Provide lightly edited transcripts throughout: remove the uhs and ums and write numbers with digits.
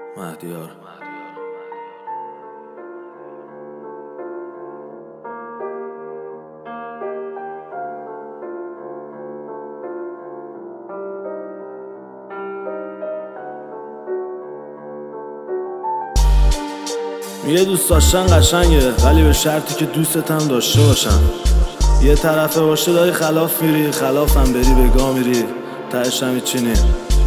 مهدیار. یه دوست داشتن قشنگه، ولی به شرطی که دوستت هم داشته باشن. یه طرفه باشه داری خلاف میری، خلافم بری به گا میری، تهش هم هیچی نی.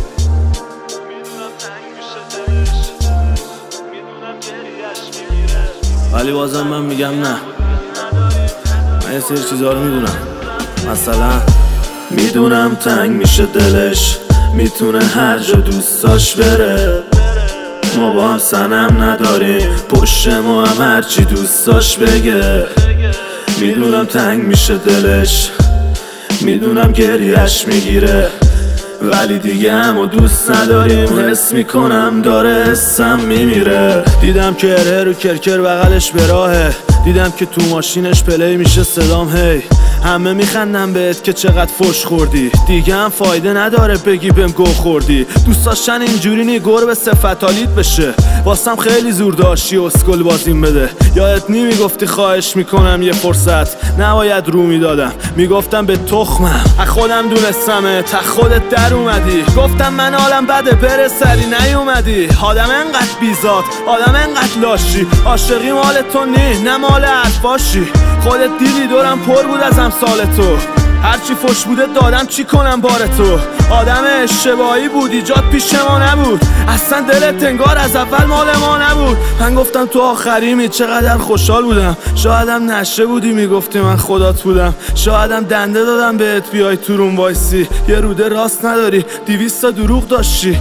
ولی بازم من میگم نه، من یه سری چیزا رو میدونم. مثلا میدونم تنگ میشه دلش، میتونه هر جا دوست داشت بره. ما با هم صنم نداریم، پشت ما هم هرچی دوست داشت بگه. میدونم تنگ میشه دلش، میدونم گریهش میگیره، ولی دیگه همو دوست نداریم. حس میکنم داره حسم میمیره. دیدم که هره رو کرکر بغلش به راهه، دیدم که تو ماشینش پلی میشه صدام هی. همه میخندن بهت که چقدر فش خوردی، دیگه هم فایده نداره بگی بهم گو خوردی. دوست داشتن اینجوری نی گربه صفتالیت بشه، واسم خیلی زور داشتی اسکل بازیم بده. یادت نی میگفتی خواهش میکنم یه فرصت، نباید رو میدادم، میگفتم به تخمم. از خودم دونستمه تا خودت در اومدی، گفتم من حالم بده بره سری نیومدی. آدم انقدر بیزاد، آدم انقدر لاشی، عاشقی مال تو نی نه مال حرفاشی. خودت دیدی دورم پر بود از امثال تو، هرچی فش بوده دادم چی کنم بار تو. آدم اشتباهی بود، ایجاد پیش ما نبود، اصلا دلت انگار از اول مال ما نبود. من گفتم تو آخریمی، چقدر خوشحال بودم. شایدم نشه بودی میگفتی من خدات بودم، شایدم دنده دادم بهت بیای تو روم وایسی. یه روده راست نداری، 200 تا دروغ داشتی.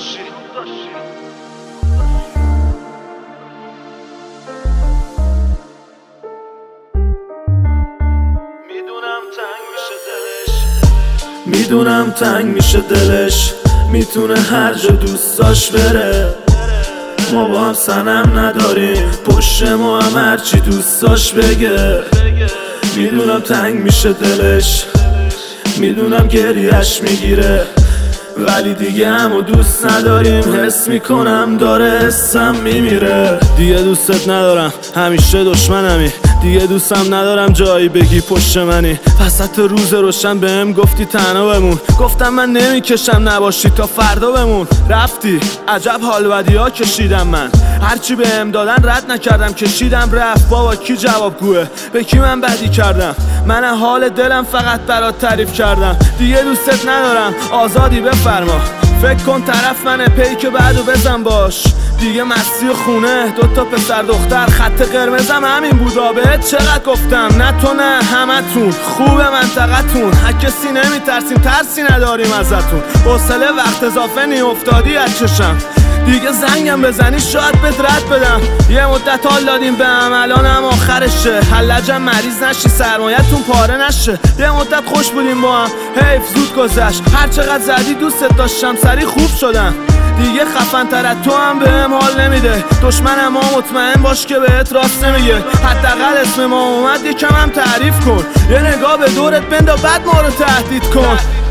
میدونم تنگ میشه دلش، میتونه هر جا دوست داشت بره. ما با هم صنم نداریم، پشت ما هم هرچی دوست داشت بگه. میدونم تنگ میشه دلش، میدونم گریهش میگیره، ولی دیگه همو دوست نداریم. حس میکنم داره حسم میمیره. دیگه دوستت ندارم، همیشه دشمنمی، دیگه دوستم ندارم جایی بگی پشت منی. وسط روز روشن بهم گفتی تنها بمون، گفتم من نمیکشم نباشی تا فردا بمون. رفتی عجب حال بدی ها کشیدم من، هرچی بهم دادن رد نکردم، کشیدم رفت. بابا کی جوابگوه، به کی من بدی کردم؟ من حال دلم فقط برات تعریف کردم. دیگه دوستت ندارم، آزادی بفرما. فکر کن طرف منه، پیک بعدو بزن باش. دیگه مستی و خونه، 2 تا پسر دختر، خط قرمزم همین بودا. بهت چقدر گفتم نه تو نه همتون خوبه منطقتون، هر کسی نمیترسیم ترسی نداریم ازتون. حوصله وقت اضافه نی افتادی از چشم، دیگه زنگم بزنی شاید بهت رد بدم. یه مدت حال دادیم به هم، الانم آخرشه. حلجم مریض نشی، سرمایتون پاره نشه. یه مدت خوش بودیم با هم، حیف زود گذشت. هر چقدر زدی دوستت داشتم، سری خوب شدم. دیگه خفن تر از تو هم بهم حال نمیده. دشمنم ها مطمئن باش که بهت راست نمیگه. حداقل اسم ما اومد یکم هم تعریف کن، یه نگاه به دورت بندا بعد ما رو تهدید کن.